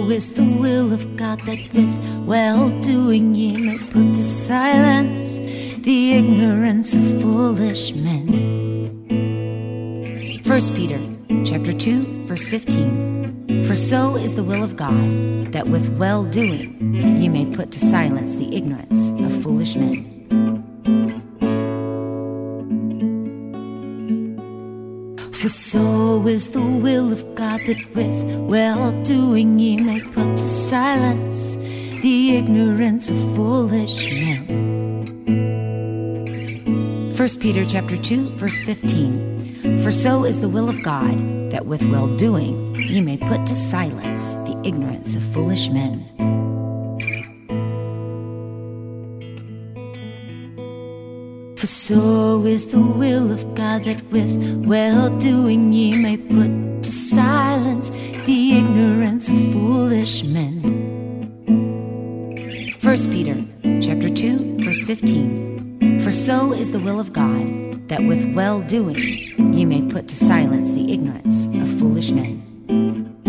so is the will of God, that with well-doing ye may put to silence the ignorance of foolish men. 1 Peter chapter 2, verse 15. For so is the will of God, that with well-doing ye may put to silence the ignorance of foolish men. For so is the will of God, that with well-doing ye may put to silence the ignorance of foolish men. 1 Peter chapter 2, verse 15. For so is the will of God, that with well-doing ye may put to silence the ignorance of foolish men. For so is the will of God, that with well-doing ye may put to silence the ignorance of foolish men. 1 Peter chapter 2, verse 15. For so is the will of God, that with well-doing ye may put to silence the ignorance of foolish men.